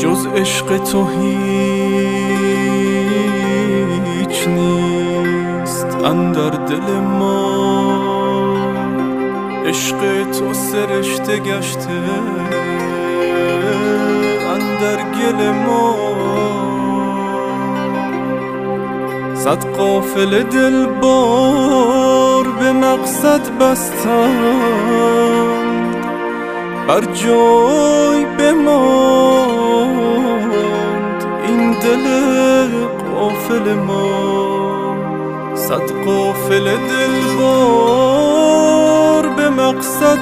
جز عشق تو هیچ نیست اندر دل ما. عشق تو سرشته گشته اندر گل ما. صد قافله دلبار به مقصد بستند، بر جای بماند این دل غافل ما. صد قافله دلبار به مقصد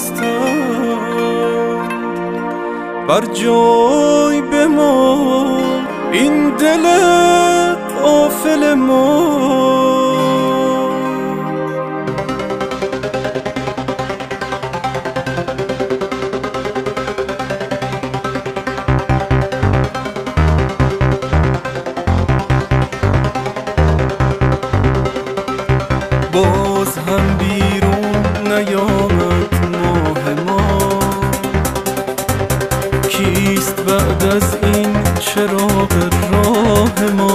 بستند، بر جای بماند این دل غافل ما. باز هم بیرون نیامد ماه ما. کیست بعد از این چراغ راه ما؟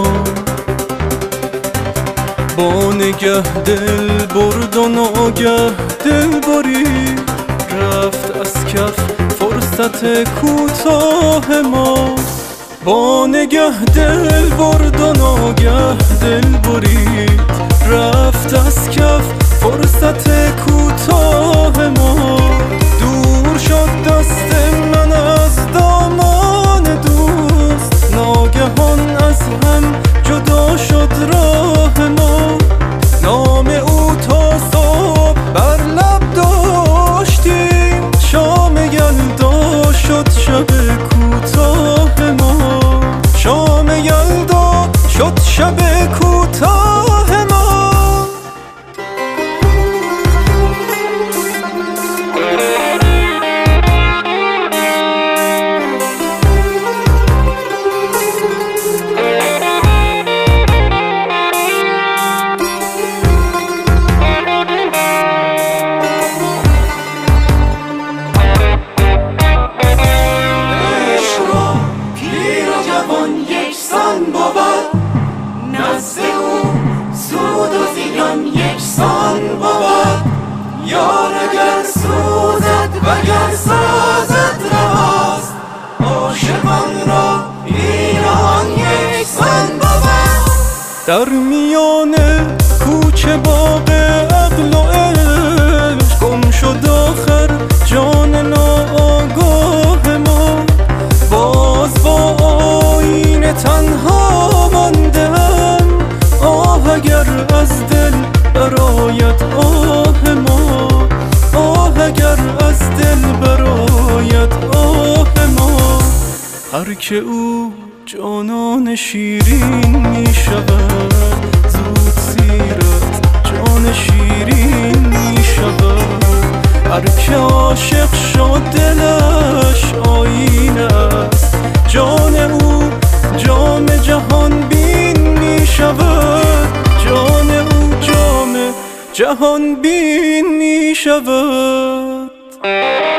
با نگه دل برد و ناگه دل برید، رفت از کف فرصت کوتاه ما. با نگه دل برد و ناگه دل برید، رفت از کف فرصت کوتاه ما. دور شد دست من از دامان دوست، ناگهان از هم جدا شد راه ما. نام او تا صبح بر لب داشتیم، شام یلدا شد شب کوتاه ما. شام یلدا شد شب کوتاه ما. نزد او سود و زیان یکسان بود. یار اگر سوزد وگر سازد رواست، عاشقان را ایران یکسان بود. در میان کوچه باغ عقل و عشق، گم شد آخر جان ناآگاه ما. باز با آینه تنها ماندم، آه اگر از دل برآید آه ما. آه اگر از دل برآید آه ما. هر که او جانان شیرین می شود، زود سیرت جان شیرین می شود. هر که عاشق شد دلش آیینه است، جان او جام جهان بین می شود. جان او جام جهان بین می شود.